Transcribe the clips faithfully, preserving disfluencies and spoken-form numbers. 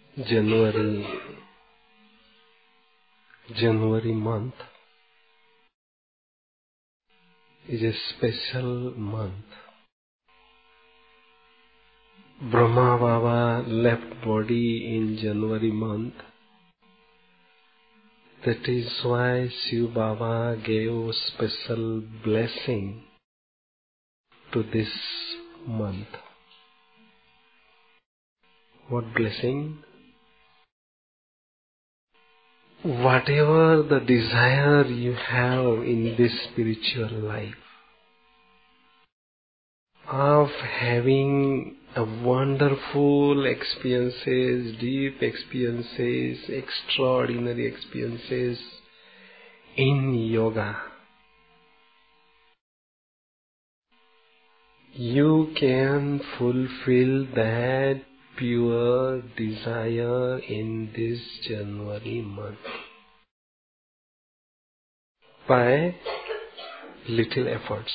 January, January month is a special month. Brahma Baba left body in January month. That is why Shiv Baba gave special blessing to this month. What blessing? Whatever the desire you have in this spiritual life, of having a wonderful experiences, deep experiences, extraordinary experiences in yoga, you can fulfill that pure desire in this January month by little efforts.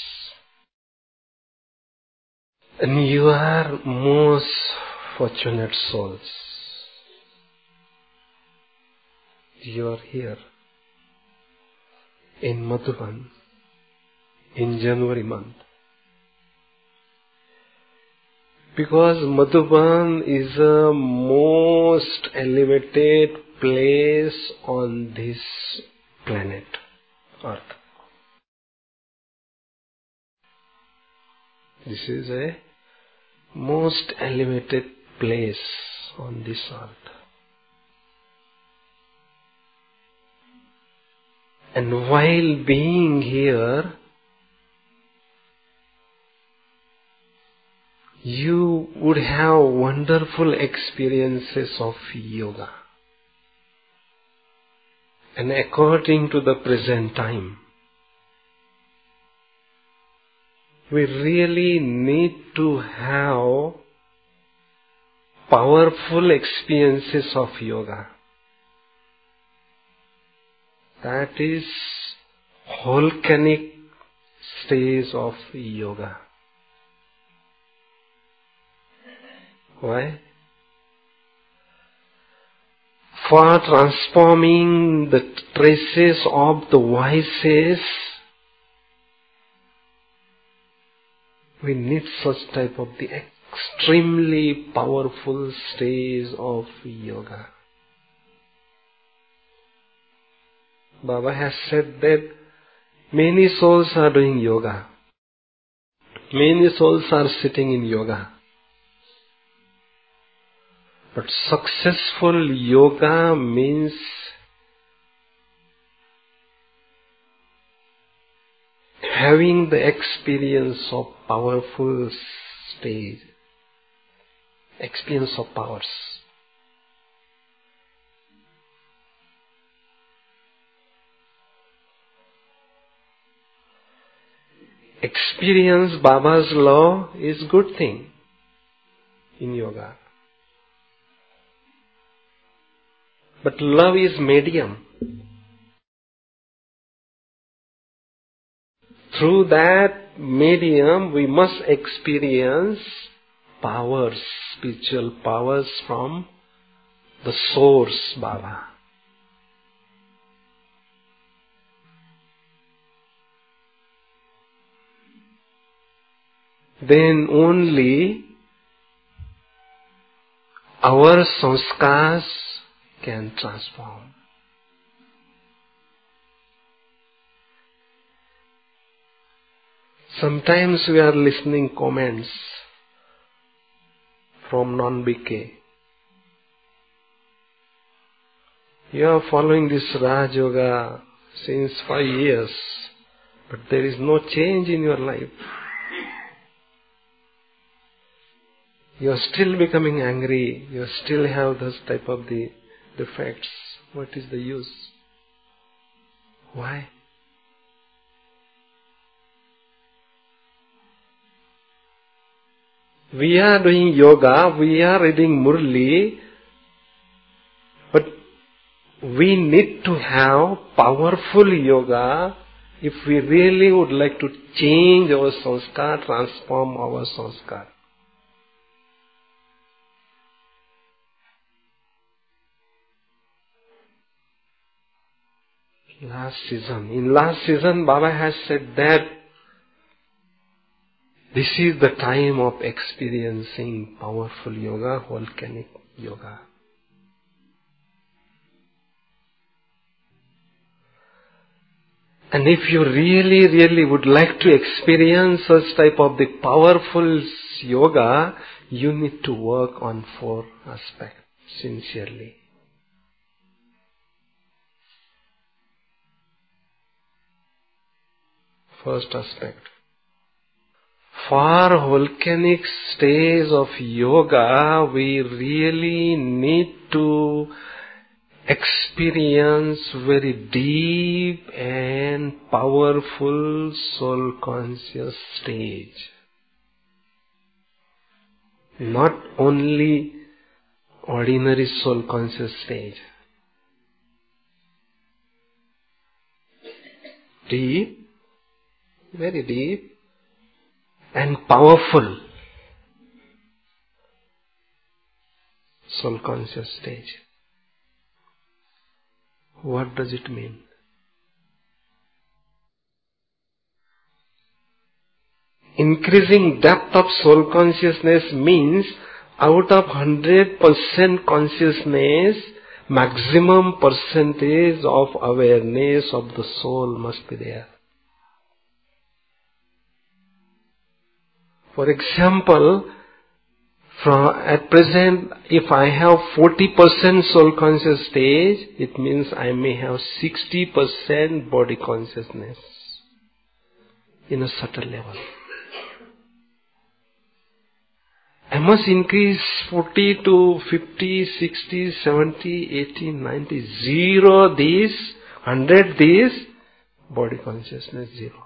And you are most fortunate souls. You are here in Madhuban in January month. Because Madhuban is the most elevated place on this planet, Earth. This is a most elevated place on this earth. And while being here, you would have wonderful experiences of yoga. And according to the present time, we really need to have powerful experiences of yoga. That is volcanic stage of yoga. Why? For transforming the traces of the vices, we need such type of the extremely powerful stage of yoga. Baba has said that many souls are doing yoga. Many souls are sitting in yoga. But successful yoga means having the experience of powerful stage, experience of powers. Experience Baba's law is good thing in yoga. But love is medium. Through that medium, we must experience powers, spiritual powers from the source, Baba. Then only our sanskars can transform. Sometimes we are listening comments from non-B K. You are following this Raj Yoga since five years, but there is no change in your life. You are still becoming angry. You still have this type of the defects. What is the use? Why? We are doing yoga, we are reading Murli, but we need to have powerful yoga if we really would like to change our sanskar, transform our sanskar. Last season. In last season, Baba has said that this is the time of experiencing powerful yoga, volcanic yoga. And if you really, really would like to experience such type of the powerful yoga, you need to work on four aspects sincerely. First aspect. For volcanic stage of yoga, we really need to experience very deep and powerful soul conscious stage. Not only ordinary soul conscious stage. Deep, very deep and powerful soul conscious stage. What does it mean? Increasing depth of soul consciousness means out of one hundred percent consciousness, maximum percentage of awareness of the soul must be there. For example, from at present, if I have forty percent soul conscious stage, it means I may have sixty percent body consciousness in a subtle level. I must increase forty to fifty, sixty, seventy, eighty, ninety, zero this, one hundred this, body consciousness zero.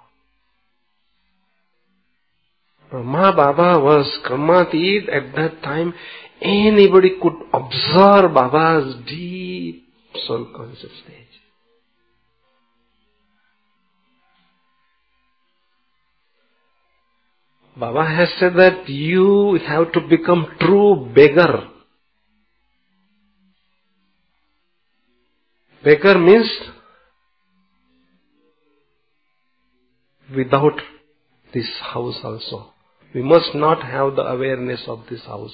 Brahma Baba was Karmatit. At that time, anybody could observe Baba's deep soul conscious stage. Baba has said that you have to become true beggar. Beggar means without this house also. We must not have the awareness of this house.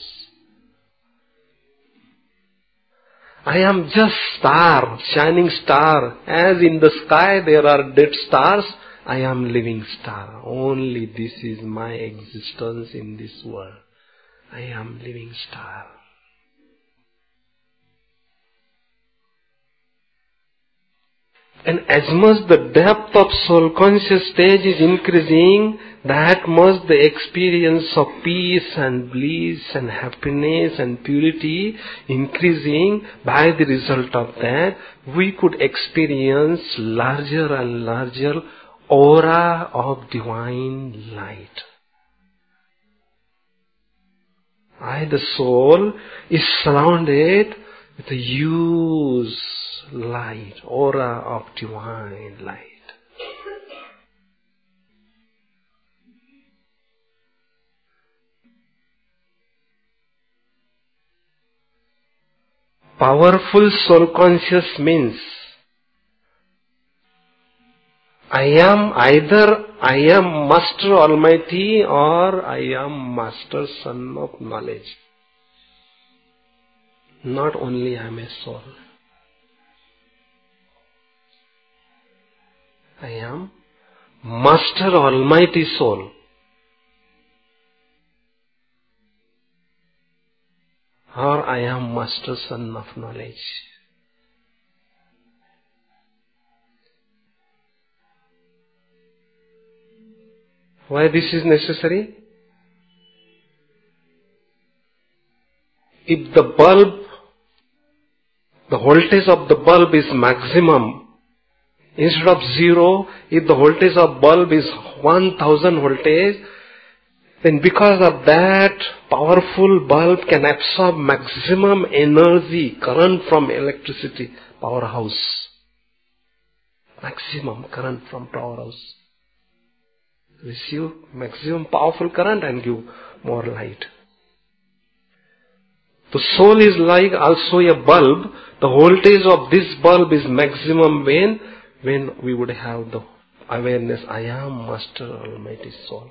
I am just star, shining star. As in the sky there are dead stars, I am living star. Only this is my existence in this world. I am living star. And as much the depth of soul conscious stage is increasing, that much the experience of peace and bliss and happiness and purity increasing. By the result of that, we could experience larger and larger aura of divine light. I, the soul, is surrounded with a huge light, aura of divine light. Powerful soul conscious means I am either I am Master Almighty or I am Master Son of Knowledge. Not only I am a soul. I am Master Almighty Soul. Or I am Master Son of Knowledge. Why this is necessary? If the bulb, the voltage of the bulb is maximum, instead of zero, if the voltage of bulb is one thousand voltage, then because of that, powerful bulb can absorb maximum energy, current from electricity, powerhouse. Maximum current from powerhouse. Receive maximum powerful current and give more light. The soul is like also a bulb. The voltage of this bulb is maximum when? when we would have the awareness, I am Master Almighty Soul.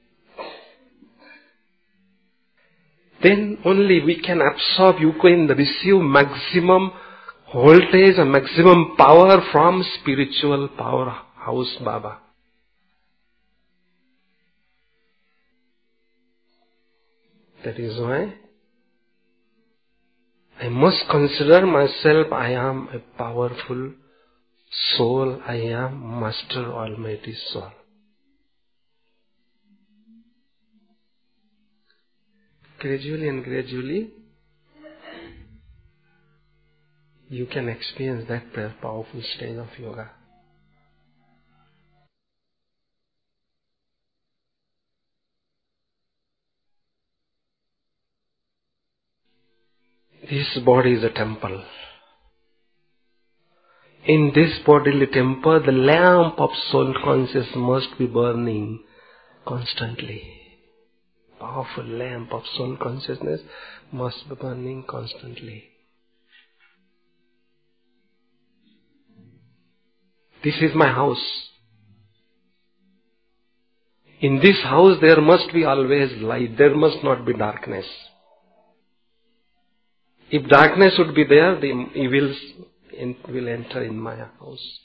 Then only we can absorb, you can receive maximum voltage and maximum power from spiritual powerhouse Baba. That is why I must consider myself, I am a powerful soul, I am Master Almighty Soul. Gradually and gradually, you can experience that powerful stage of yoga. This body is a temple. In this bodily temple, the lamp of soul consciousness must be burning constantly. Powerful lamp of soul consciousness must be burning constantly. This is my house. In this house there must be always light. There must not be darkness. If darkness would be there, the evils will enter in my house.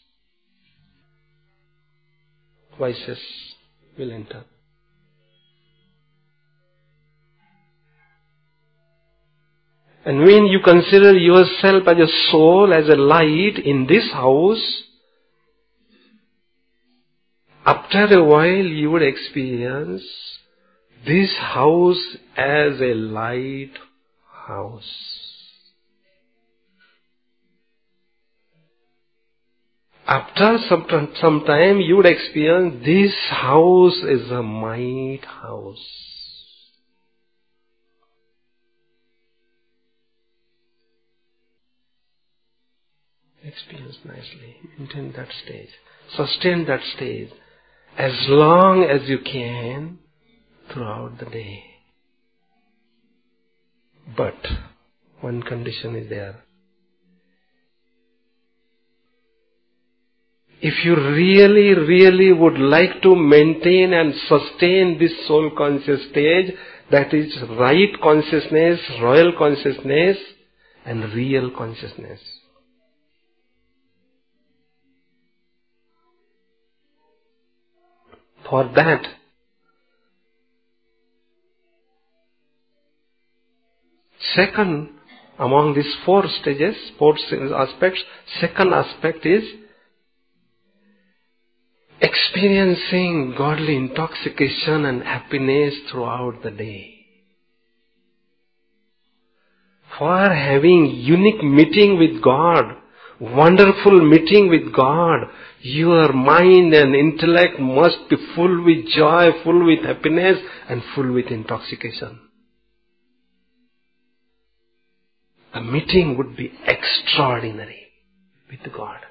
Vices will enter. And when you consider yourself as a soul, as a light in this house, after a while you would experience this house as a light house. After some, some time you would experience this house is a might house. Experience nicely. Maintain that stage. Sustain that stage as long as you can throughout the day. But one condition is there. If you really, really would like to maintain and sustain this soul conscious stage, that is right consciousness, royal consciousness, and real consciousness. For that, second among these four stages, four aspects, second aspect is experiencing godly intoxication and happiness throughout the day. For having unique meeting with God, wonderful meeting with God, your mind and intellect must be full with joy, full with happiness, and full with intoxication. The meeting would be extraordinary with God.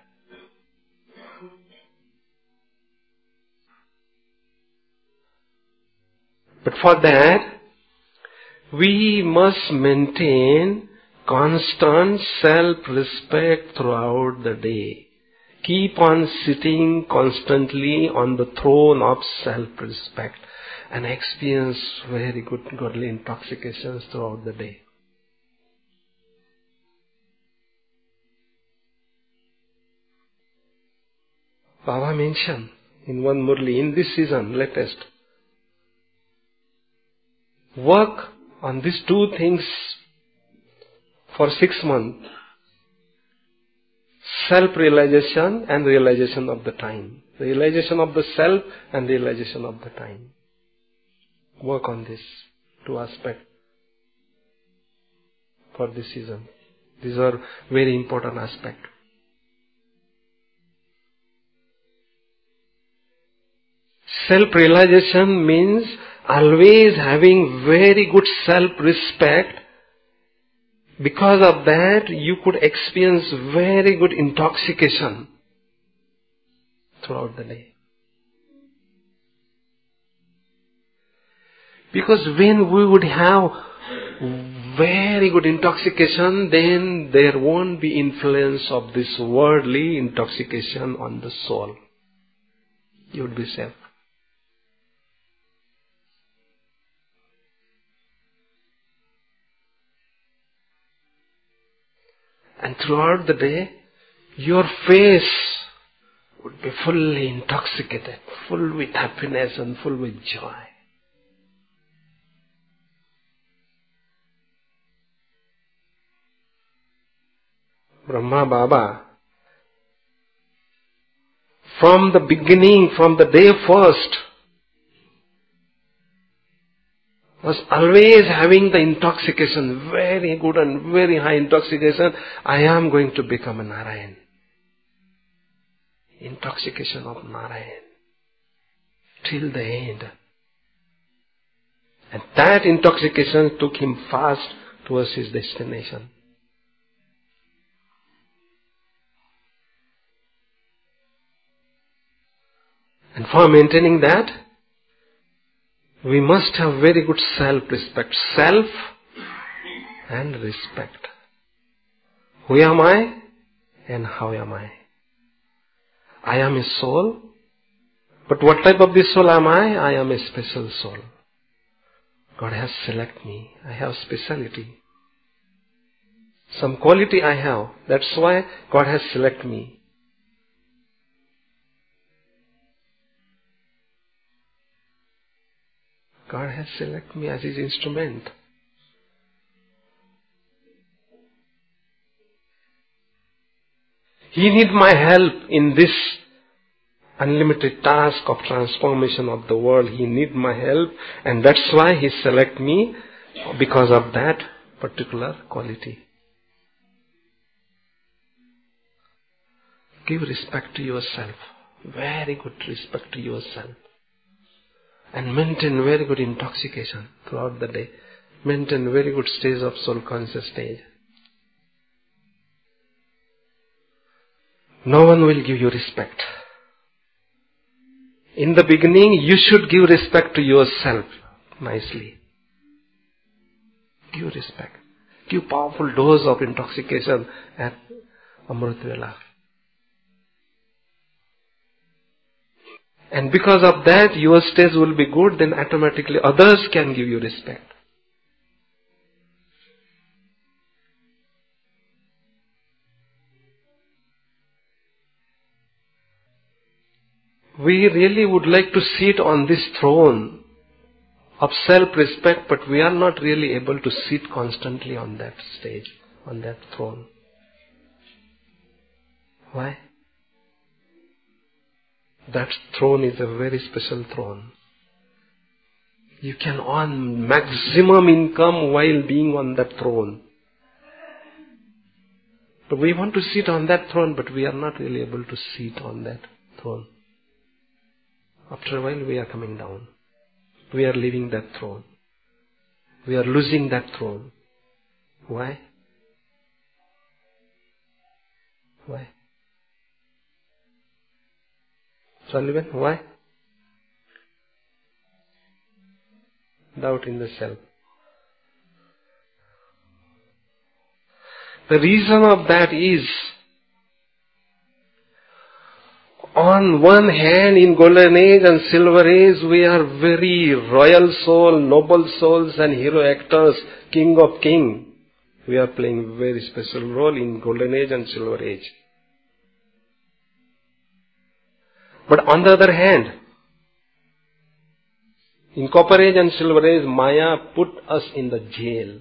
But for that, we must maintain constant self-respect throughout the day. Keep on sitting constantly on the throne of self-respect and experience very good godly intoxications throughout the day. Baba mentioned in one Murli, in this season, latest, work on these two things for six months. Self-realization and realization of the time. Realization of the self and realization of the time. Work on this two aspects for this season. These are very important aspects. Self-realization means always having very good self-respect. Because of that, you could experience very good intoxication throughout the day. Because when we would have very good intoxication, then there won't be influence of this worldly intoxication on the soul. You would be safe. And throughout the day, your face would be fully intoxicated, full with happiness and full with joy. Brahma Baba, from the beginning, from the day first, was always having the intoxication, very good and very high intoxication. I am going to become a Narayan. Intoxication of Narayan. Till the end. And that intoxication took him fast towards his destination. And for maintaining that, we must have very good self-respect. Self and respect. Who am I and how am I? I am a soul. But what type of this soul am I? I am a special soul. God has selected me. I have speciality. Some quality I have. That's why God has selected me. God has selected me as His instrument. He needs my help in this unlimited task of transformation of the world. He needs my help, and that's why He selected me, because of that particular quality. Give respect to yourself. Very good respect to yourself. And maintain very good intoxication throughout the day. Maintain very good stage of soul conscious stage. No one will give you respect. In the beginning, you should give respect to yourself nicely. Give respect. Give powerful dose of intoxication at Amrit Vela. And because of that, your stage will be good, then automatically others can give you respect. We really would like to sit on this throne of self-respect, but we are not really able to sit constantly on that stage, on that throne. Why? That throne is a very special throne. You can earn maximum income while being on that throne. But we want to sit on that throne, but we are not really able to sit on that throne. After a while, we are coming down. We are leaving that throne. We are losing that throne. Why? Why? Sullivan, why? Doubt in the self. The reason of that is, on one hand, in golden age and silver age, we are very royal soul, noble souls and hero actors, king of king. We are playing a very special role in golden age and silver age. But on the other hand, in copper age and silver age, Maya put us in the jail.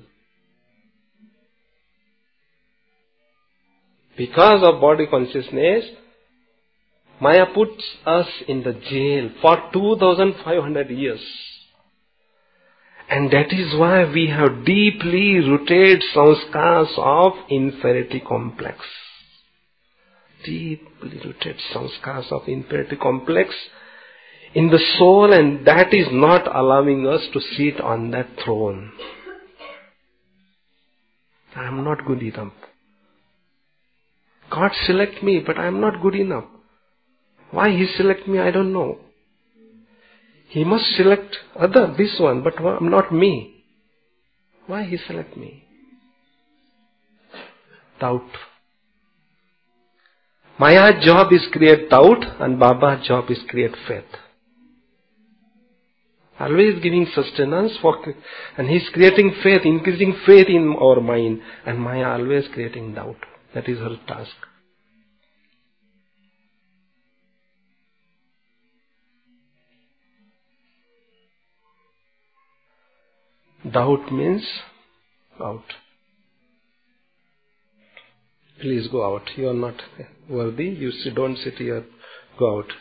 Because of body consciousness, Maya puts us in the jail for two thousand five hundred years. And that is why we have deeply rooted sanskars of inferiority complex. Deeply rooted sanskars of inferiority complex in the soul, and that is not allowing us to sit on that throne. I am not good enough. God select me, but I am not good enough. Why He select me, I don't know. He must select other, this one, but not me. Why he select me? Doubt. Maya's job is create doubt and Baba's job is create faith. Always giving sustenance for, and he's creating faith, increasing faith in our mind, and Maya always creating doubt. That is her task. Doubt means out. Please go out. You are not worthy. You don't sit here. Go out.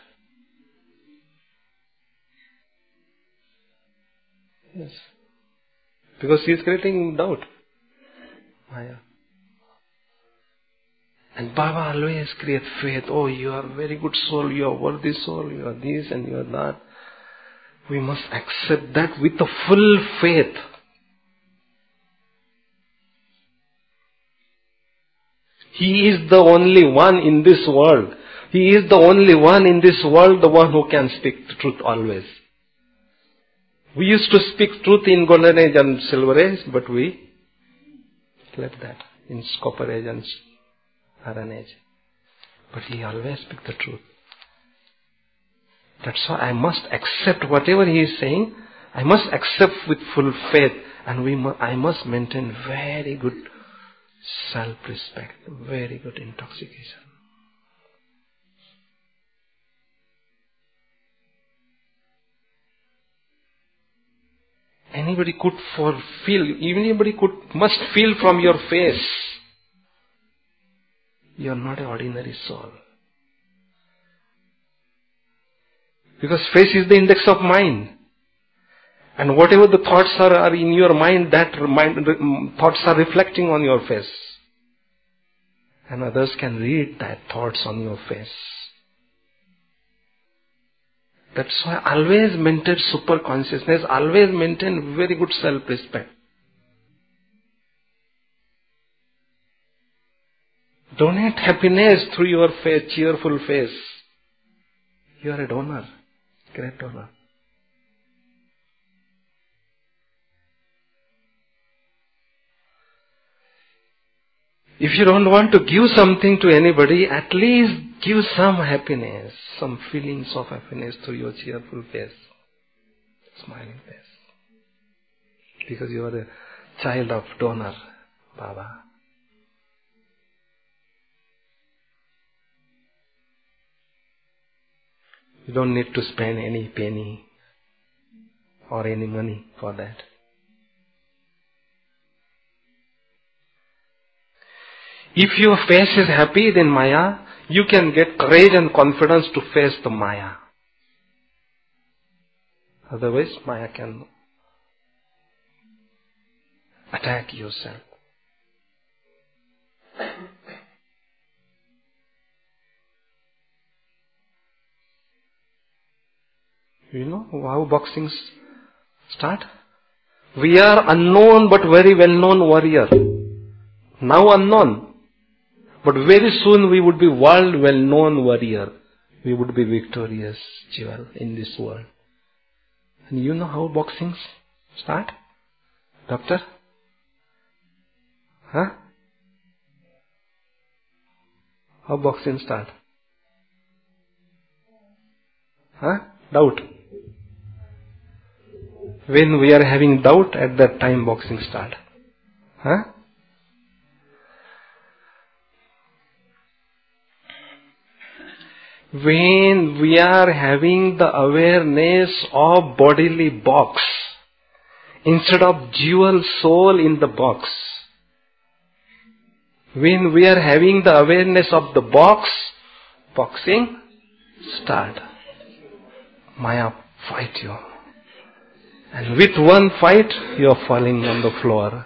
Yes. Because he is creating doubt. Maya. And Baba always creates faith. Oh, you are a very good soul. You are worthy soul. You are this and you are that. We must accept that with a full faith. He is the only one in this world. He is the only one in this world, the one who can speak the truth always. We used to speak truth in golden age and silver age, but we left that in copper age and iron age. But he always speaks the truth. That's why I must accept whatever he is saying. I must accept with full faith, and we mu- I must maintain very good self-respect, very good intoxication. Anybody could for feel, anybody could must feel from your face. You are not an ordinary soul. Because face is the index of mind. And whatever the thoughts are, are in your mind, that mind, thoughts are reflecting on your face. And others can read that thoughts on your face. That's why always maintain super consciousness, always maintain very good self-respect. Donate happiness through your face, cheerful face. You are a donor, great donor. If you don't want to give something to anybody, at least give some happiness, some feelings of happiness through your cheerful face, smiling face. Because you are a child of donor, Baba. You don't need to spend any penny or any money for that. If your face is happy, then Maya, you can get courage and confidence to face the Maya. Otherwise, Maya can attack yourself. You know how boxing start? We are unknown but very well-known warrior. Now unknown. But very soon we would be world well-known warrior. We would be victorious jewel in this world. And you know how boxing start? Doctor? Huh? How boxing start? Huh? Doubt. When we are having doubt, at that time boxing start. Huh? When we are having the awareness of bodily box, instead of jewel soul in the box, when we are having the awareness of the box, boxing start. Maya fight you. And with one fight, you are falling on the floor.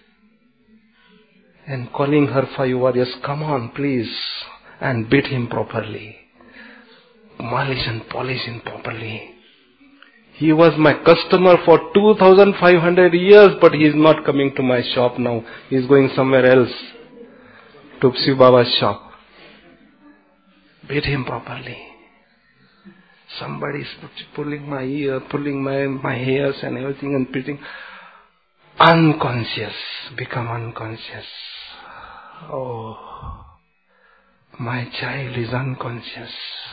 And calling her five warriors, come on please, and beat him properly. Polish and polish him properly. He was my customer for two thousand five hundred years, but he is not coming to my shop now. He is going somewhere else, to Shiv Baba's shop. Beat him properly. Somebody is pulling my ear, pulling my, my hairs and everything and beating. unconscious, become unconscious. Oh, my child is unconscious.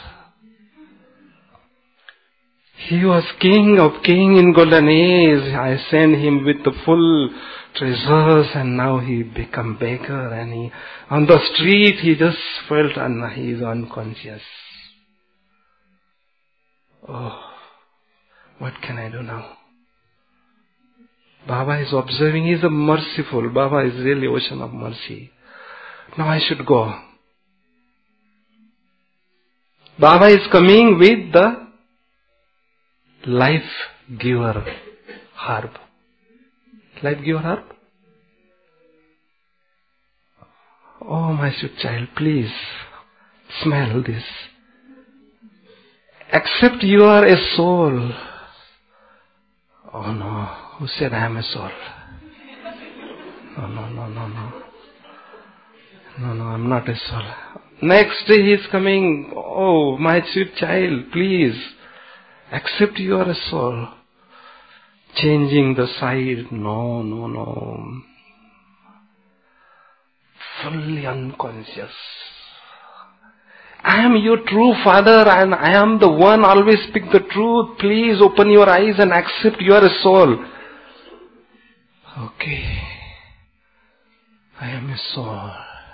He was king of king in golden age. I sent him with the full treasures, and now he become beggar, and he on the street he just felt and he is unconscious. Oh, what can I do now? Baba is observing. He is a merciful. Baba is really ocean of mercy. Now I should go. Baba is coming with the life giver herb. Life giver herb? Oh, my sweet child, please smell this. Accept you are a soul. Oh no, who said I am a soul? No, no, no, no, no. No, no, I'm not a soul. Next day he is coming. Oh, my sweet child, please accept you are a soul. Changing the side. No, no, no. Fully unconscious. I am your true father and I am the one always speak the truth. Please open your eyes and accept you are a soul. Okay. I am a soul.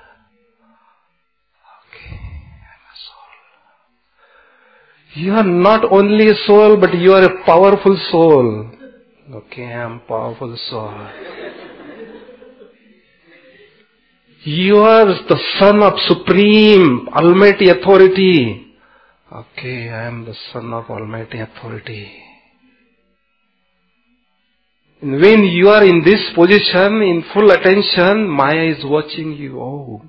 Okay. I am a soul. You are not only a soul, but you are a powerful soul. Okay, I am powerful soul. You are the son of supreme, almighty authority. Okay, I am the son of almighty authority. And when you are in this position, in full attention, Maya is watching you. Oh,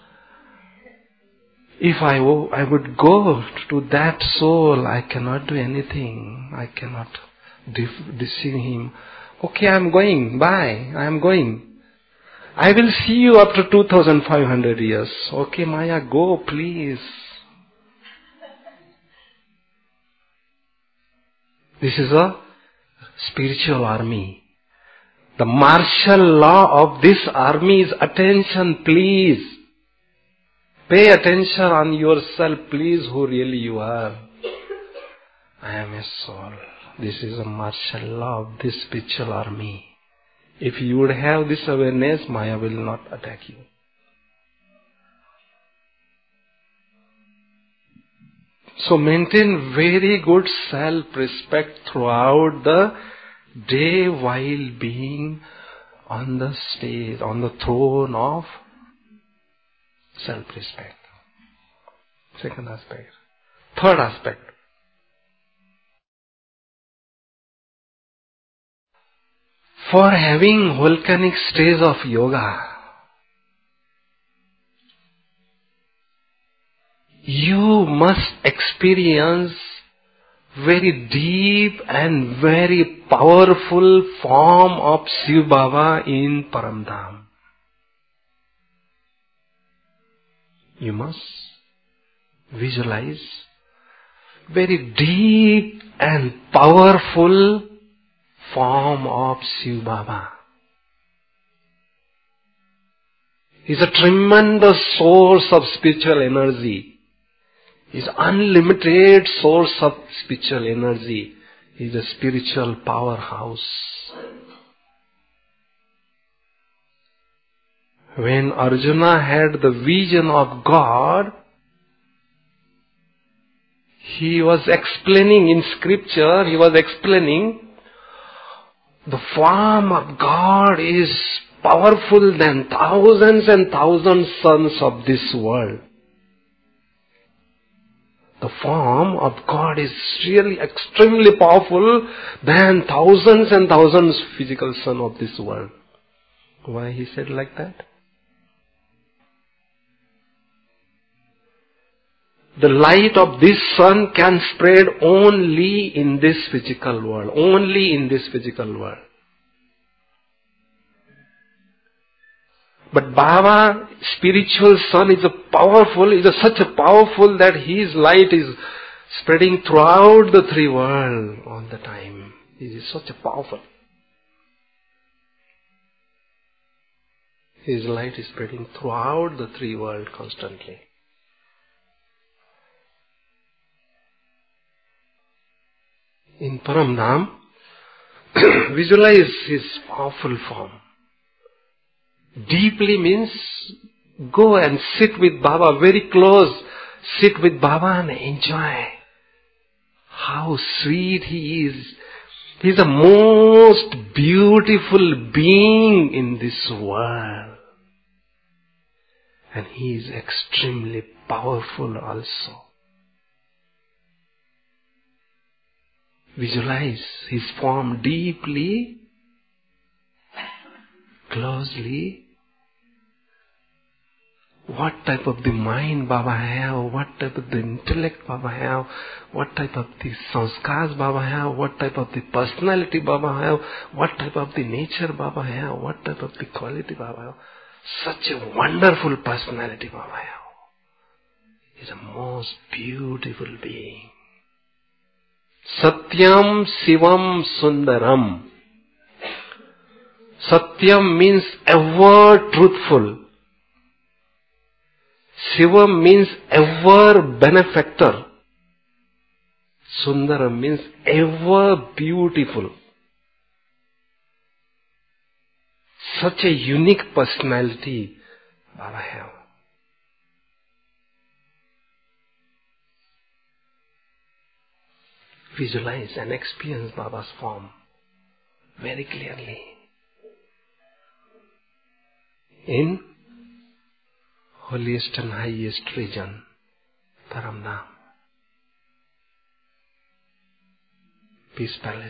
if I, I would go to that soul, I cannot do anything. I cannot de- deceive him. Okay, I am going. Bye. I am going. I will see you after two thousand five hundred years. Okay, Maya, go, please. This is a spiritual army. The martial law of this army is attention, please. Pay attention on yourself, please, who really you are. I am a soul. This is a martial law of this spiritual army. If you would have this awareness, Maya will not attack you. So maintain very good self-respect throughout the day while being on the stage, on the throne of self-respect. Second aspect. Third aspect. For having volcanic stage of yoga, you must experience very deep and very powerful form of Shiv Baba in Paramdham. You must visualize very deep and powerful form of Shiv Baba. He is a tremendous source of spiritual energy. He is unlimited source of spiritual energy. He is a spiritual powerhouse. When Arjuna had the vision of God, he was explaining in scripture, he was explaining the form of God is powerful than thousands and thousands suns of this world. The form of God is really extremely powerful than thousands and thousands physical sun of this world. Why he said like that? The light of this sun can spread only in this physical world. Only in this physical world. But Baba, spiritual sun, is a powerful, is a such a powerful that his light is spreading throughout the three worlds all the time. He is such a powerful. His light is spreading throughout the three worlds constantly. In Paramdham, visualize His powerful form. Deeply means go and sit with Baba very close. Sit with Baba and enjoy how sweet He is. He is the most beautiful being in this world. And He is extremely powerful also. Visualize His form deeply, closely. What type of the mind Baba have, what type of the intellect Baba have, what type of the sanskars Baba have, what type of the personality Baba have, what type of the nature Baba have, what type of the quality Baba have. Such a wonderful personality Baba have. He is the most beautiful being. Satyam Sivam Sundaram. Satyam means ever truthful. Shivam means ever benefactor. Sundaram means ever beautiful. Such a unique personality Baba have. Visualize and experience Baba's form very clearly. In holiest and highest region, Paramdham, Peace Palace.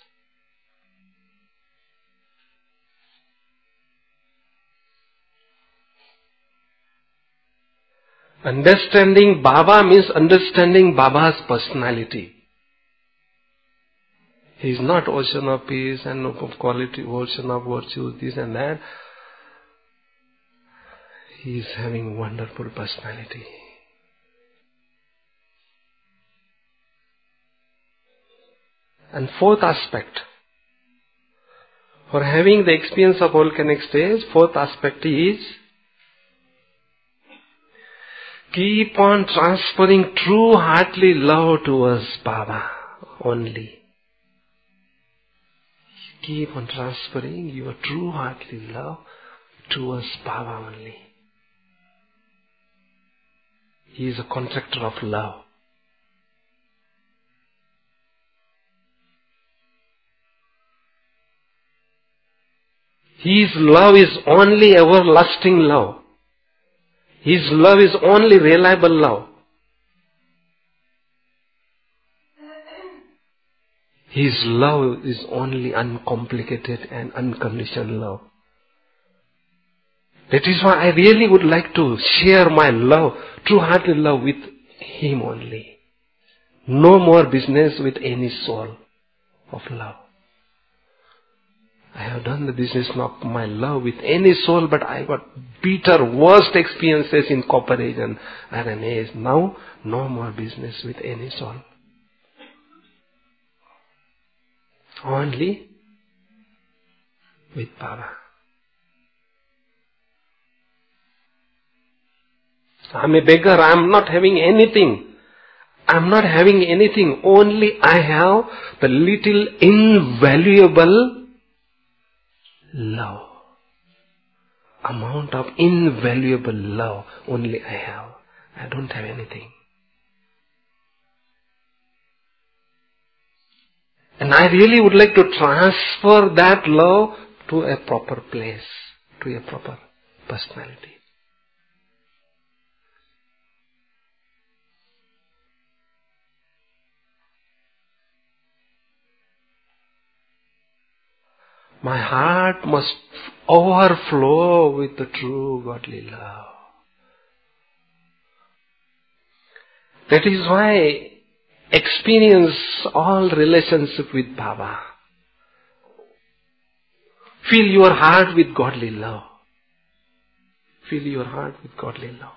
Understanding Baba means understanding Baba's personality. He is not ocean of peace and of quality, ocean of virtues, this and that. He is having wonderful personality. And fourth aspect, for having the experience of volcanic stage, fourth aspect is keep on transferring true heartly love towards Baba only. Keep on transferring your true heartly love towards Baba only. He is a contractor of love. His love is only everlasting love. His love is only reliable love. His love is only uncomplicated and unconditional love. That is why I really would like to share my love, true-hearted love with Him only. No more business with any soul of love. I have done the business of my love with any soul, but I got bitter, worst experiences in copper age and iron age. Now, no more business with any soul. Only with Baba. I am a beggar, I am not having anything. I am not having anything. Only I have the little invaluable love. Amount of invaluable love only I have. I don't have anything. And I really would like to transfer that love to a proper place, to a proper personality. My heart must overflow with the true godly love. That is why experience all relationship with Baba. Fill your heart with godly love. Fill your heart with godly love.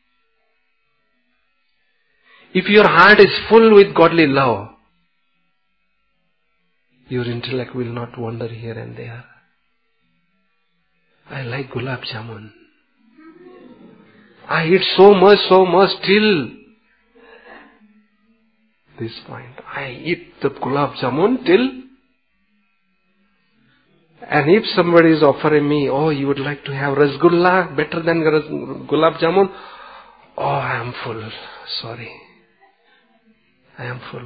If your heart is full with godly love, your intellect will not wander here and there. I like gulab jamun. I eat so much, so much till this point. I eat the gulab jamun till, and if somebody is offering me, oh, you would like to have rasgulla better than gulab jamun? Oh, I am full. Sorry. I am full.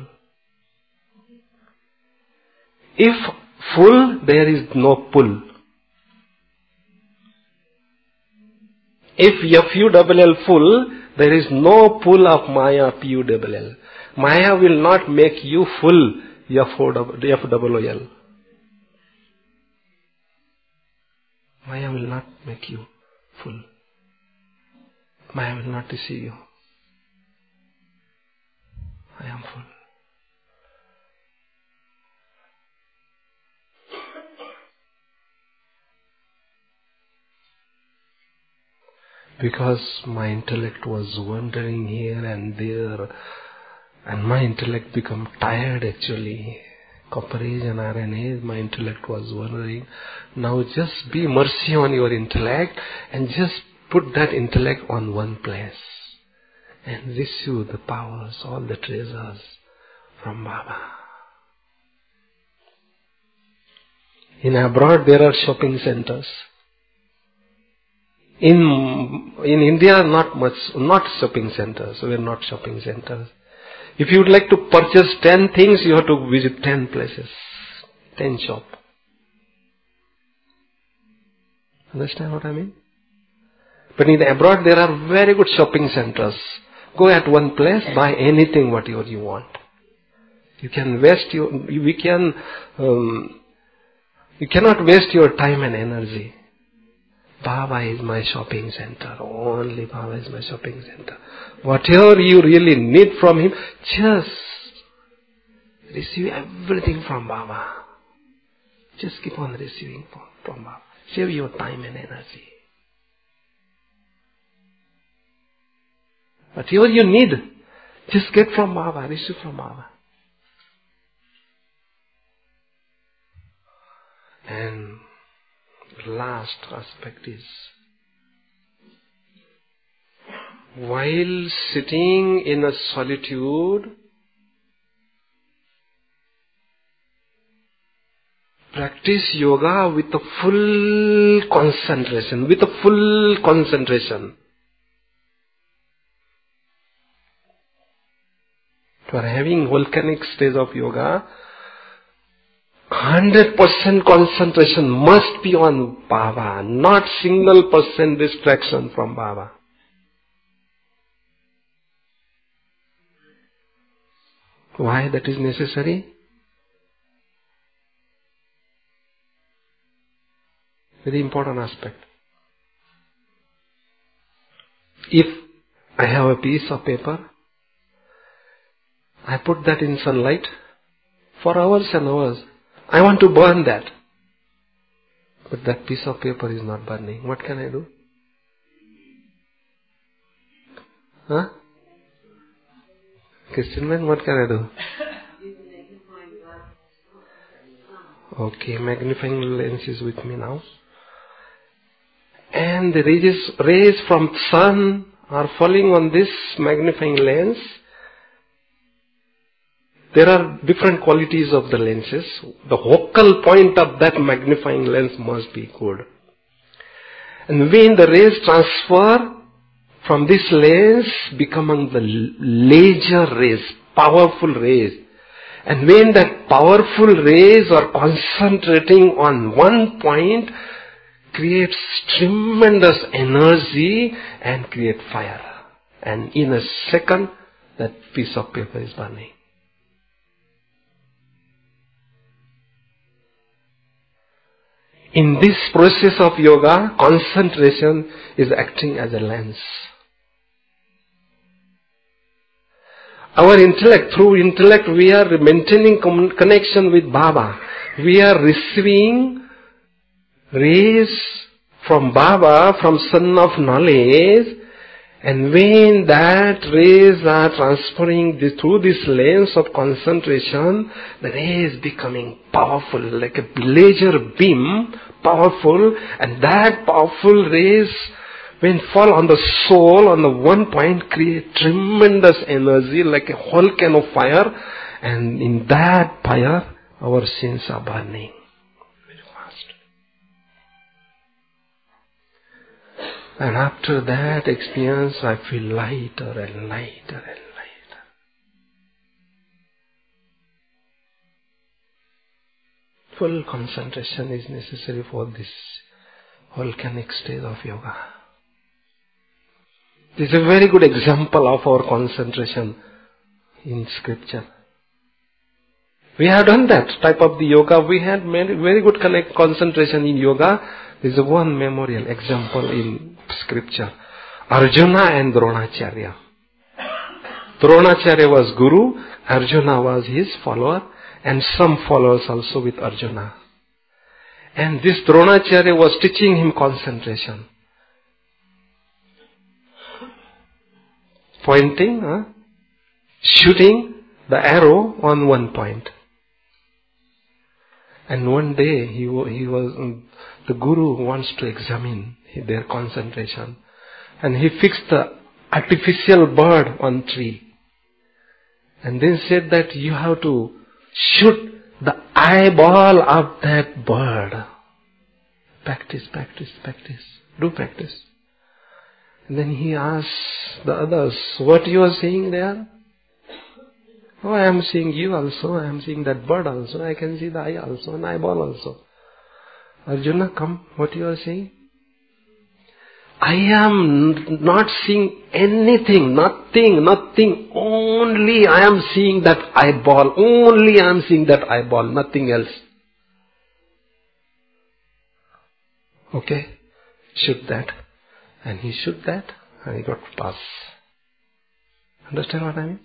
If full, there is no pull. If F U L L full, there is no pull of Maya P U L L. Maya will not make you full F O L L. Maya will not make you full. Maya will not deceive you. I am full. Because my intellect was wandering here and there, and my intellect became tired actually. Copperage and iron age, my intellect was wandering. Now just be mercy on your intellect and just put that intellect on one place and receive the powers, all the treasures from Baba. In abroad there are shopping centers. In in India, not much, not shopping centers. We are not shopping centers. If you would like to purchase ten things, you have to visit ten places, ten shops. Understand what I mean? But in abroad, there are very good shopping centers. Go at one place, buy anything whatever you want. You can waste your, we can, um, you cannot waste your time and energy. Baba is my shopping center. Only Baba is my shopping center. Whatever you really need from Him, just receive everything from Baba. Just keep on receiving from, from Baba. Save your time and energy. Whatever you need, just get from Baba, receive from Baba. And last aspect is, while sitting in a solitude, practice yoga with a full concentration, with a full concentration. If you are having volcanic stage of yoga, one hundred percent concentration must be on Baba, not single percent distraction from Baba. Why that is necessary? Very important aspect. If I have a piece of paper, I put that in sunlight for hours and hours. I want to burn that. But that piece of paper is not burning. What can I do? Huh? Christian man, what can I do? Okay, magnifying lens is with me now. And the rays, rays from sun are falling on this magnifying lens. There are different qualities of the lenses. The focal point of that magnifying lens must be good. And when the rays transfer from this lens, becoming the laser rays, powerful rays. And when that powerful rays are concentrating on one point, creates tremendous energy and create fire. And in a second, that piece of paper is burning. In this process of yoga, concentration is acting as a lens. Our intellect, through intellect, we are maintaining connection with Baba. We are receiving rays from Baba, from Sun of Knowledge, And when that rays are transferring this, through this lens of concentration, the ray is becoming powerful, like a laser beam, powerful, and that powerful rays, when fall on the soul, on the one point, create tremendous energy, like a volcano fire, and in that fire, our sins are burning very fast. And after that experience, I feel lighter and lighter and lighter. Full concentration is necessary for this volcanic stage of yoga. This is a very good example of our concentration in scripture. We have done that type of the yoga. We had very good connect concentration in yoga. There is one memorial example in scripture. Arjuna and Dronacharya. Dronacharya was guru, Arjuna was his follower, and some followers also with Arjuna. And this Dronacharya was teaching him concentration. Pointing, huh? shooting the arrow on one point. And one day he he was the guru wants to examine their concentration, and he fixed the artificial bird on tree, and then said that you have to shoot the eyeball of that bird. Practice, practice, practice. Do practice. And then he asked the others, what you are saying there? Oh, I am seeing you also, I am seeing that bird also, I can see the eye also, an eyeball also. Arjuna, come, what you are saying? I am not seeing anything, nothing, nothing, only I am seeing that eyeball, only I am seeing that eyeball, nothing else. Okay, shoot that. And he shoot that, and he got to pass. Understand what I mean?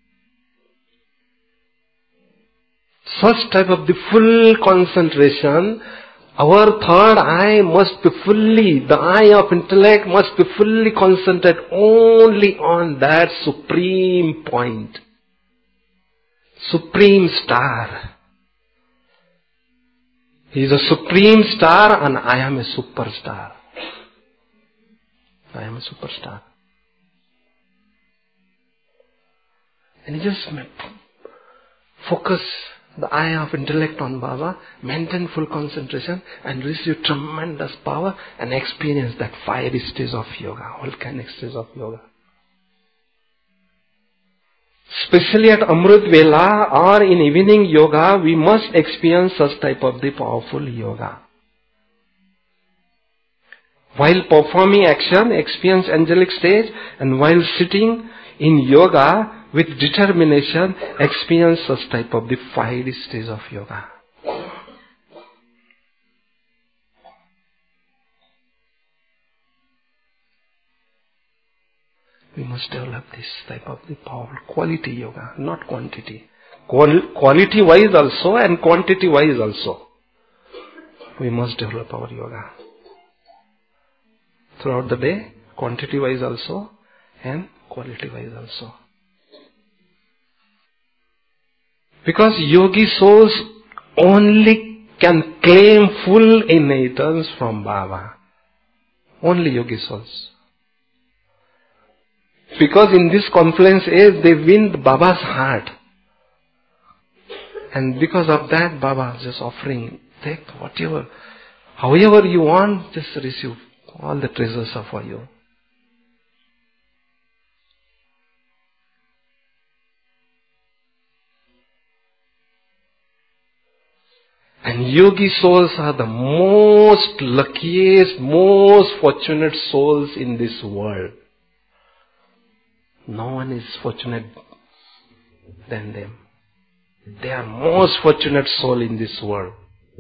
Such type of the full concentration, our third eye must be fully, the eye of intellect must be fully concentrated only on that supreme point. Supreme star. He is a supreme star and I am a superstar. I am a superstar. And he just focus the eye of intellect on Baba, maintain full concentration and receive tremendous power and experience that five stages of yoga, volcanic stages of yoga. Especially at Amrit Vela or in evening yoga, we must experience such type of the powerful yoga. While performing action, experience angelic stage, and while sitting in yoga, with determination, experience such type of the five stages of yoga. We must develop this type of the powerful quality yoga, not quantity. Qual- quality wise also and quantity wise also. We must develop our yoga. Throughout the day, quantity wise also and quality wise also. Because yogi souls only can claim full inheritance from Baba. Only yogi souls. Because in this confluence age, they win Baba's heart. And because of that, Baba is just offering, take whatever, however you want, just receive. All the treasures are for you. And yogi souls are the most luckiest, most fortunate souls in this world. No one is fortunate than them. They are most fortunate soul in this world.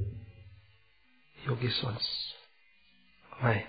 Yogi souls. Why?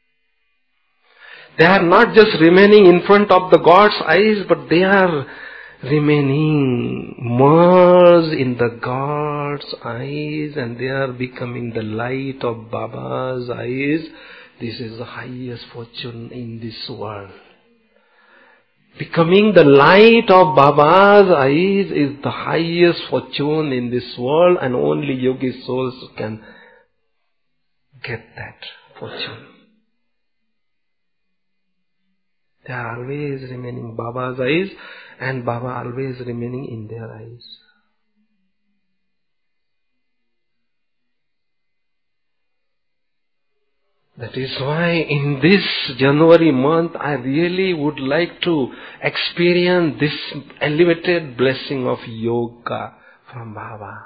They are not just remaining in front of the God's eyes, but they are remaining merged in the God's eyes, and they are becoming the light of Baba's eyes. This is the highest fortune in this world. Becoming the light of Baba's eyes is the highest fortune in this world, and only yogi souls can get that fortune. They are always remaining Baba's eyes, and Baba always remaining in their eyes. That is why in this January month, I really would like to experience this elevated blessing of yoga from Baba.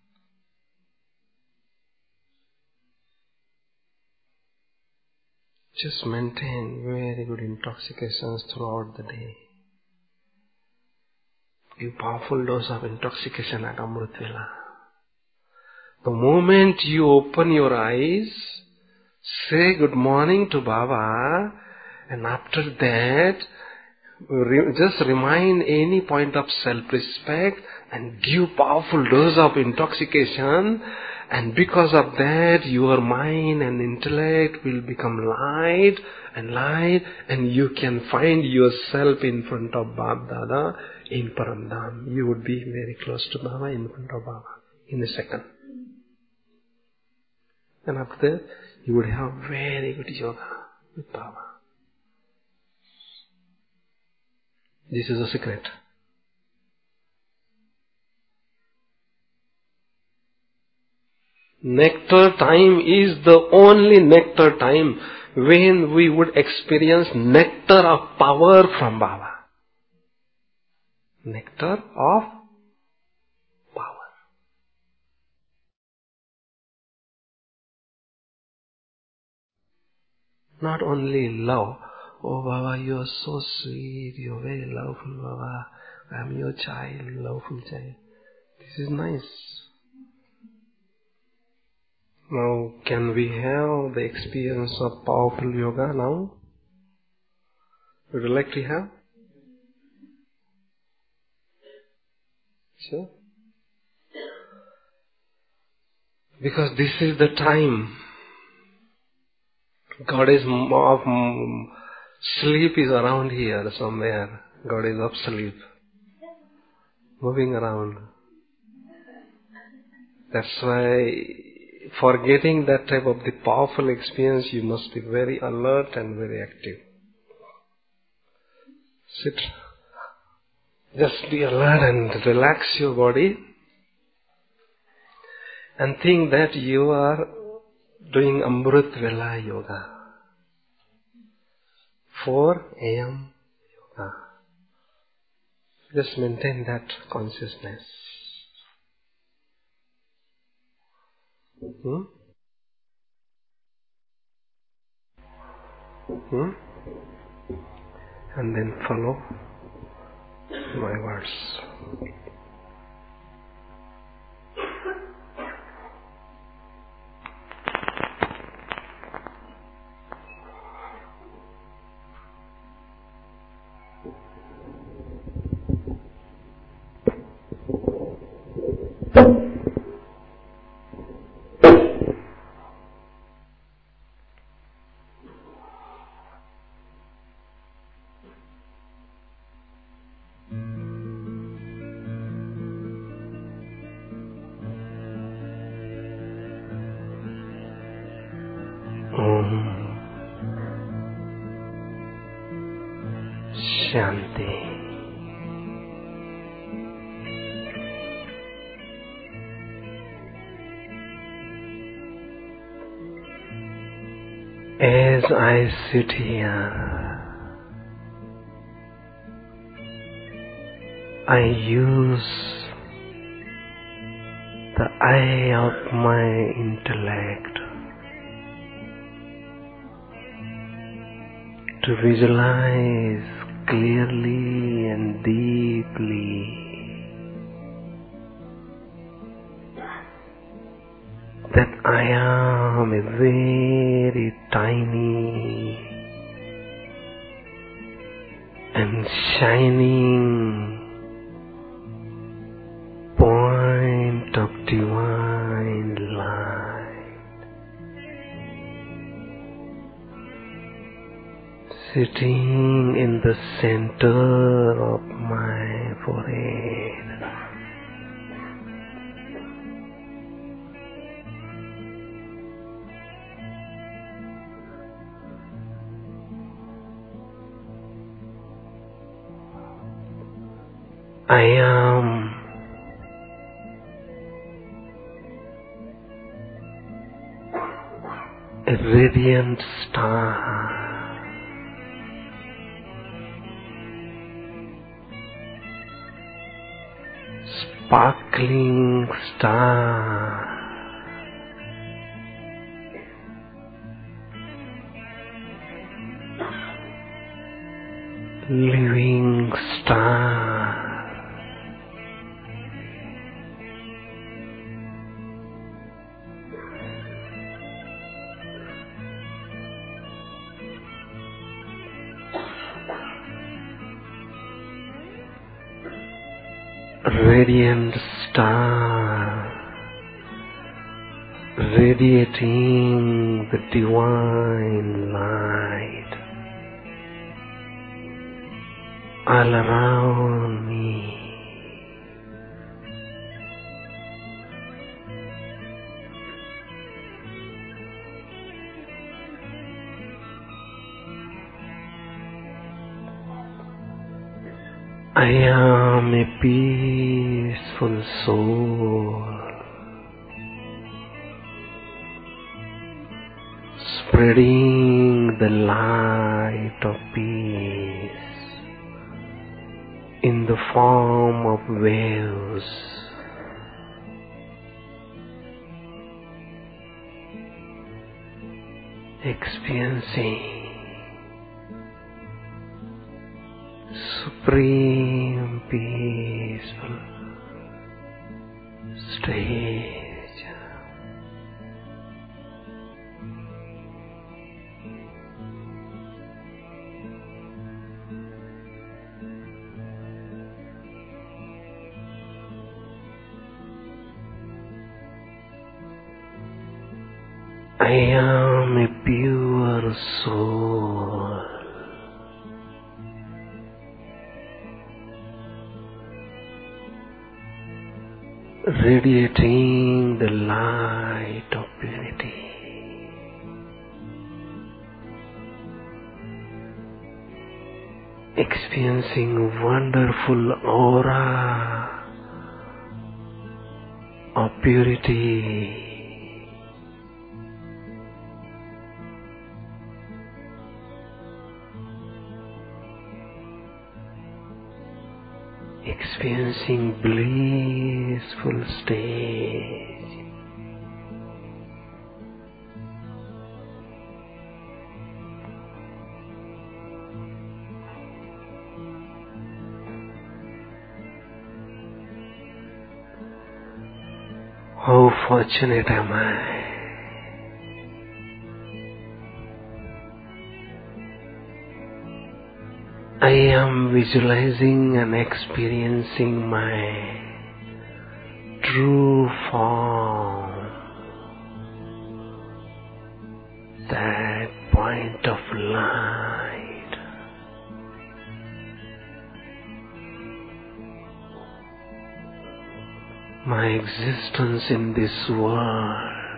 Just maintain very good intoxications throughout the day. Give powerful dose of intoxication at Amrit Vela. The moment you open your eyes, say good morning to Baba, and after that, re- just remind any point of self-respect and give powerful dose of intoxication, and because of that, your mind and intellect will become light and light, and you can find yourself in front of Baba Dada in Paramdham. You would be very close to Baba, in front of Baba in a second. And after that, you would have very good yoga with Baba. This is a secret. Nectar time is the only nectar time when we would experience nectar of power from Baba. Nectar of power. Not only love. Oh Baba, you are so sweet, you are very loveful Baba. I am your child, loveful child. This is nice. Now, can we have the experience of powerful yoga now? Would you like to have? Sure. Because this is the time. God is of sleep is around here somewhere. God is asleep, moving around. That's why, for getting that type of the powerful experience, you must be very alert and very active. Sit. Just be alert and relax your body. And think that you are doing Amrit Vela Yoga. four a.m. yoga. Just maintain that consciousness. Hmm? Hmm? And then follow my words. Shanti. As I sit here, I use the eye of my intellect to visualize clearly and deeply that I am a very tiny and shining sitting in the center of my forehead. I am a radiant star, sparkling star, living star. Radiant star, radiating the divine light all around me. I am a peaceful soul, spreading the light of peace in the form of waves, experiencing supreme peaceful stage. I am a pure soul, radiating the light of purity, experiencing wonderful aura of purity, experiencing blissful stage. How fortunate am I? I am visualizing and experiencing my true form, that point of light. My existence in this world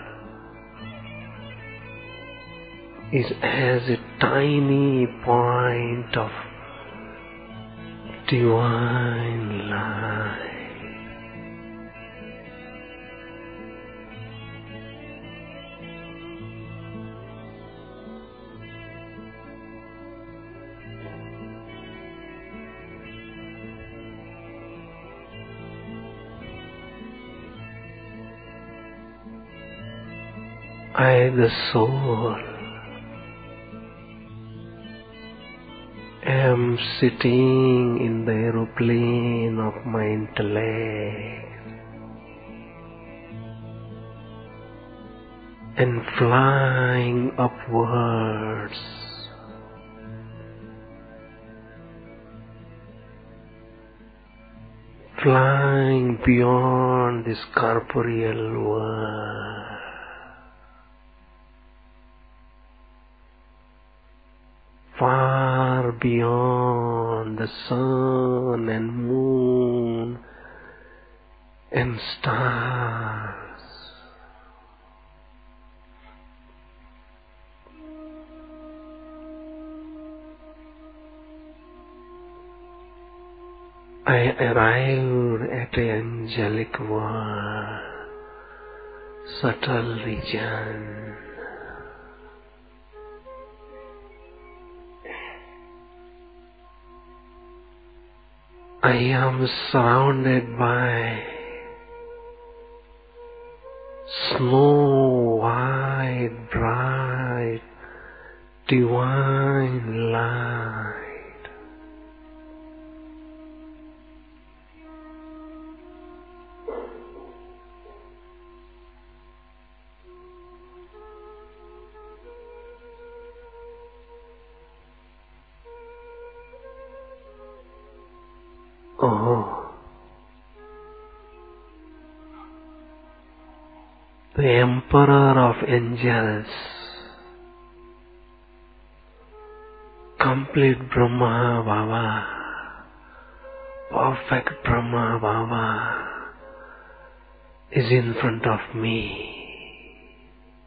is as a tiny point of divine light. I, the soul, am sitting in the aeroplane of my intellect and flying upwards, flying beyond this corporeal world, far beyond the sun and moon and stars. I arrived at an angelic world, subtle region. I am surrounded by snow white, bright, divine light. Oh, the Emperor of Angels, complete Brahma Baba, perfect Brahma Baba is in front of me.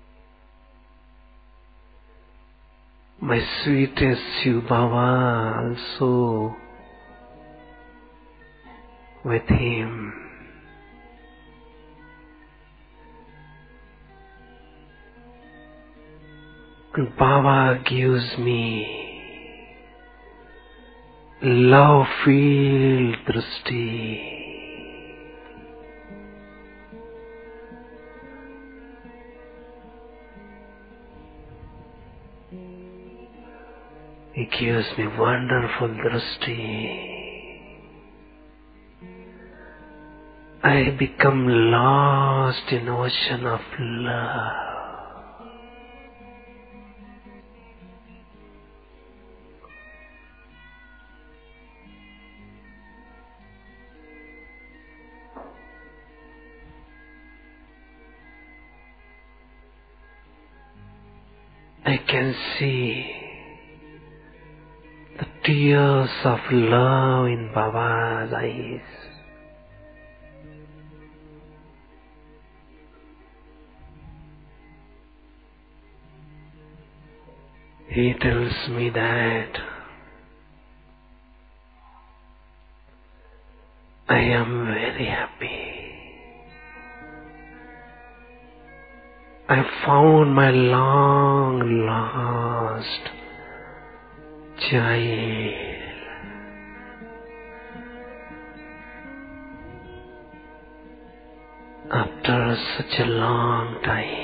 My sweetest Shiv Baba also with him. And Baba gives me love-filled drishti. He gives me wonderful drishti. I become lost in ocean of love. I can see the tears of love in Baba's eyes. He tells me that I am very happy. I found my long lost child. After such a long time.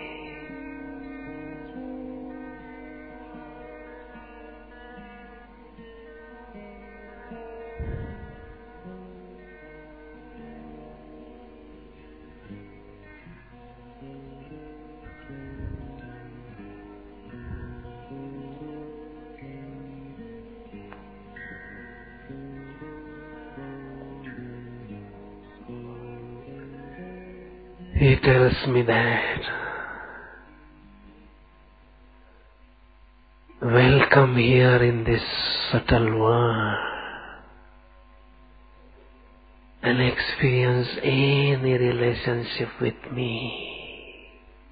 He tells me that welcome here in this subtle world and experience any relationship with me.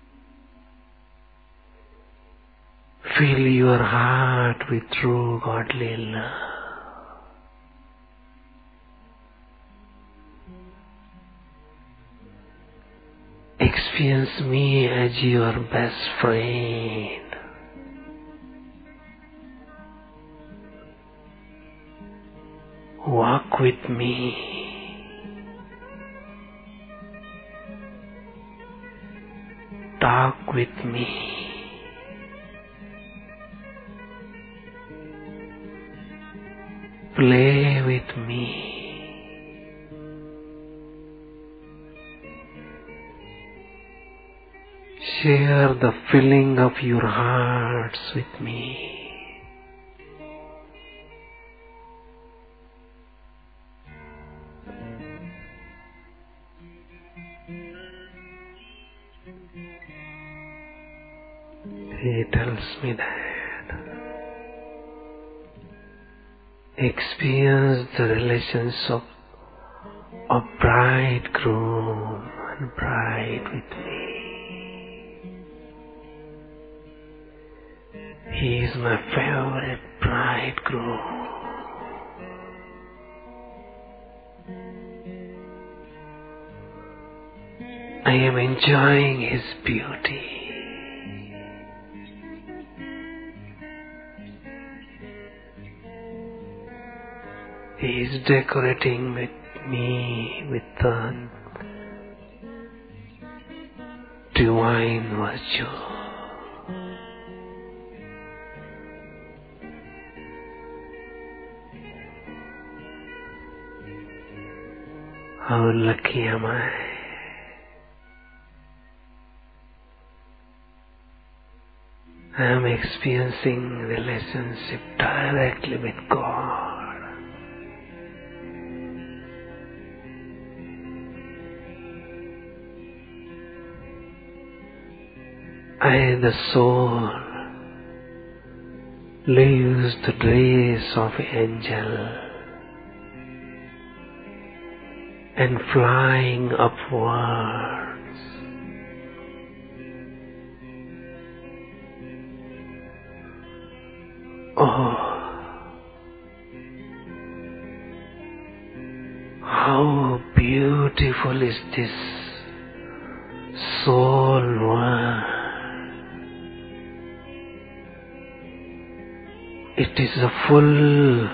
Fill your heart with true godly love. Experience me as your best friend. Walk with me. Talk with me. Play with me. Share the filling of your hearts with me. He tells me that experience the relations of a bridegroom and bride with me. He is my favorite bridegroom. I am enjoying his beauty. He is decorating with me with the divine virtue. How lucky am I? I am experiencing relationship directly with God. I, the soul, lives the dress of angel and flying upwards. Oh, how beautiful is this soul world. It is full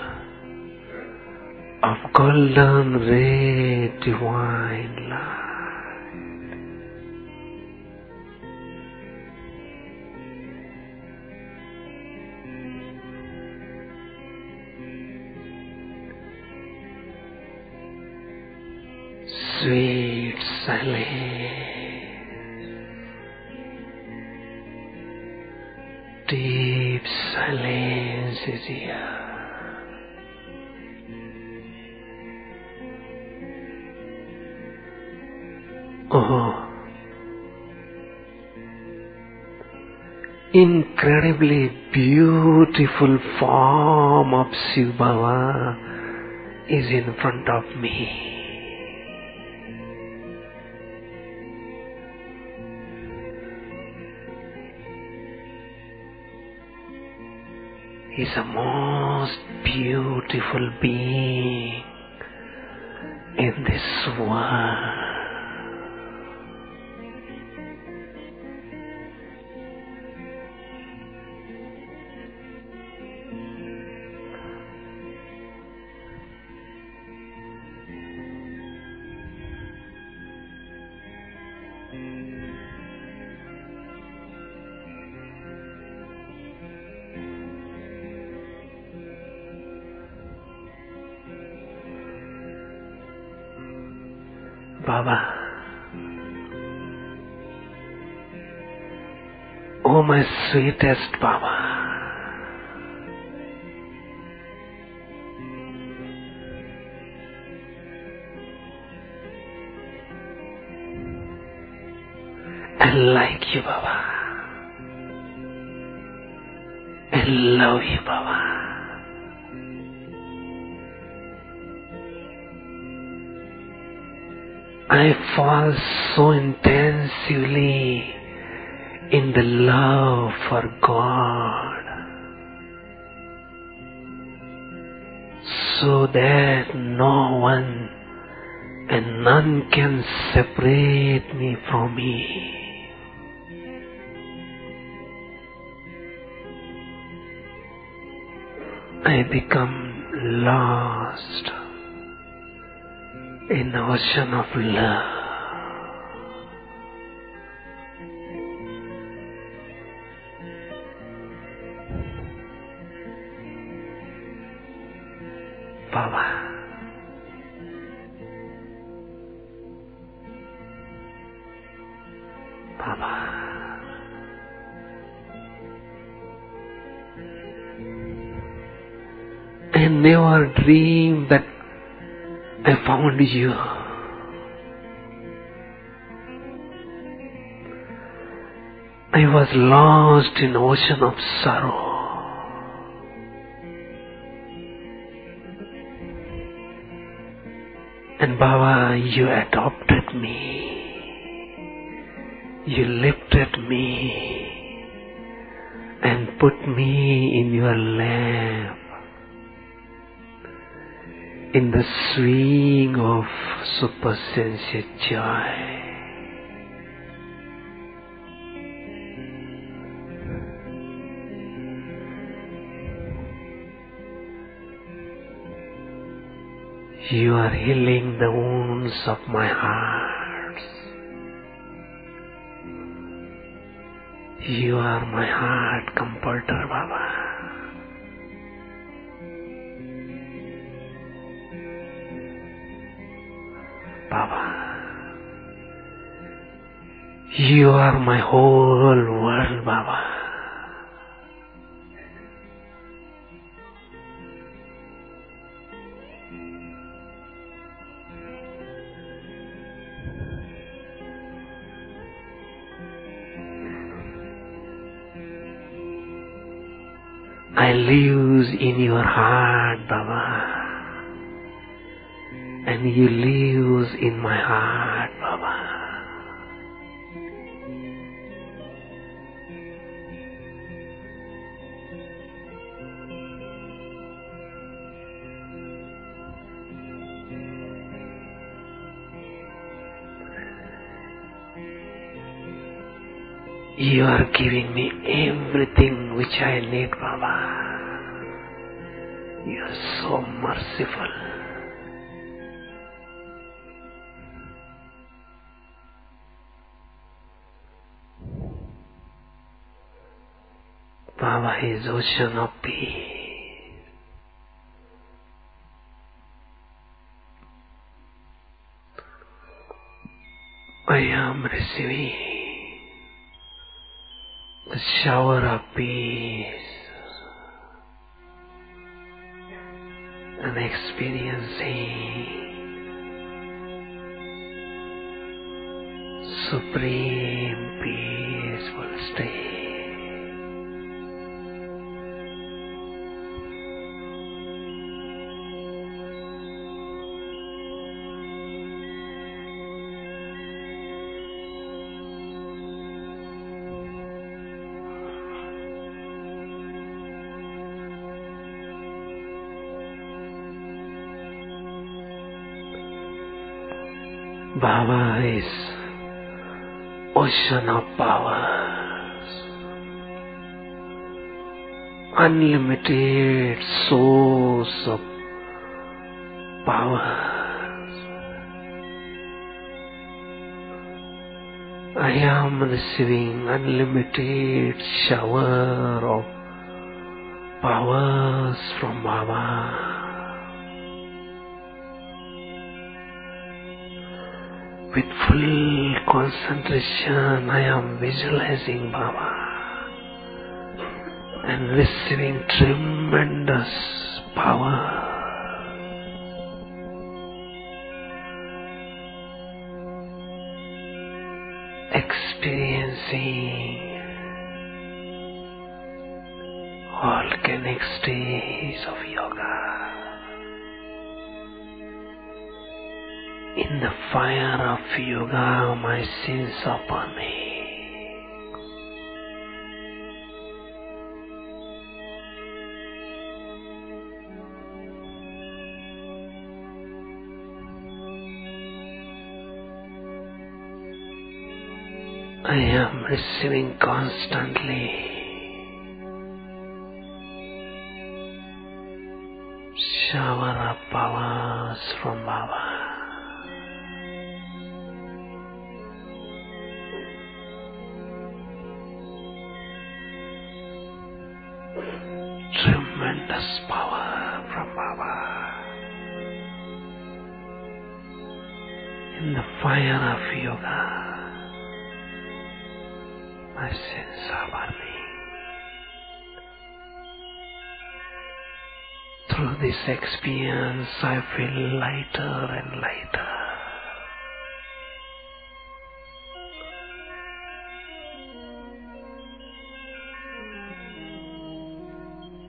of golden ray divine light. Sweet silence, deep silence is here. Oh, incredibly beautiful form of Shiva Baba is in front of me. He is a most beautiful being in this world. Baba, oh my sweetest Baba, I like you, Baba. I love you, Baba. I fall so intensively in the love for God, so that no one and none can separate me from Him. I become lost in the ocean of love. Baba, Baba, I never dreamed that I found you. I was lost in ocean of sorrow. And Baba, you adopted me. You lifted me and put me in your lap, in the swing of supersensuous joy. You are healing the wounds of my heart. You are my heart comforter, Baba. Baba, you are my whole world, Baba. I live in your heart, Baba, and you live in my heart, Baba. You are giving me everything which I need, Baba. You are so merciful. Baba is ocean of peace. I am receiving the shower of peace and experiencing supreme peaceful state. Baba is ocean of powers, unlimited source of powers. I am receiving unlimited shower of powers from Baba. With full concentration, I am visualizing Baba and receiving tremendous power. Experiencing volcanic states of yoga. In the fire of yoga, my sins are burning. I am receiving constantly shower of powers from Baba. Tremendous power from Baba. In the fire of yoga, my sins are burning. Through this experience, I feel lighter and lighter.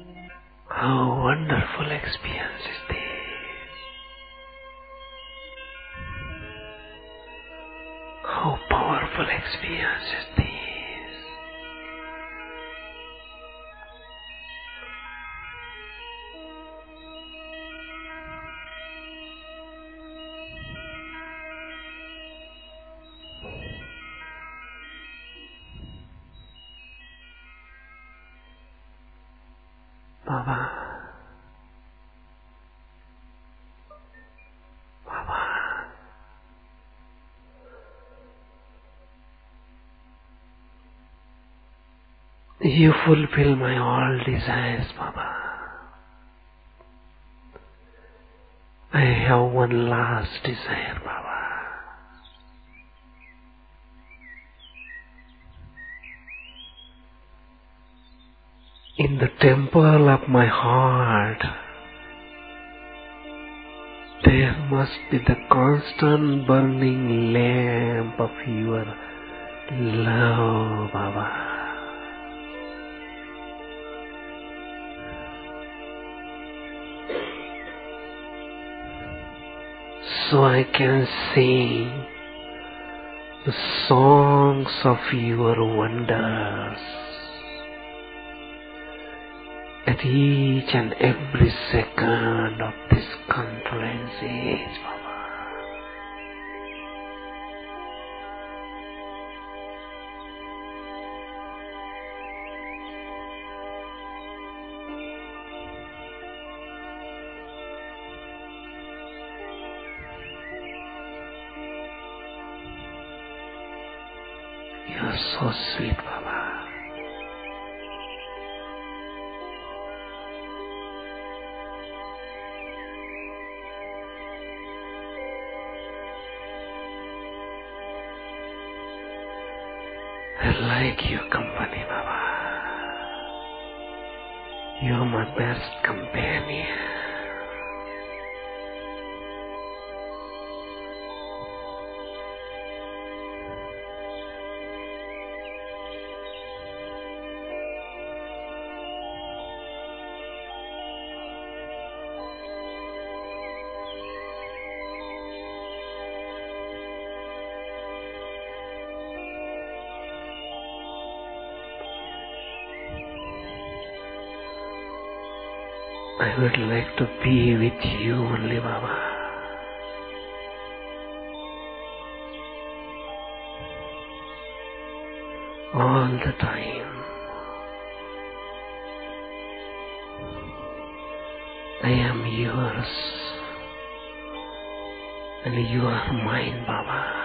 How wonderful experience is this. experiences this. Baba, Baba, you fulfill my all desires, Baba. I have one last desire, Baba. In the temple of my heart, there must be the constant burning lamp of your love, Baba. So I can sing the songs of your wonders at each and every second of this conference age, Baba. You are so sweet, Baba. I like your company, Baba. You are my best companion. I would like to be with you only, Baba. All the time. I am yours and you are mine, Baba.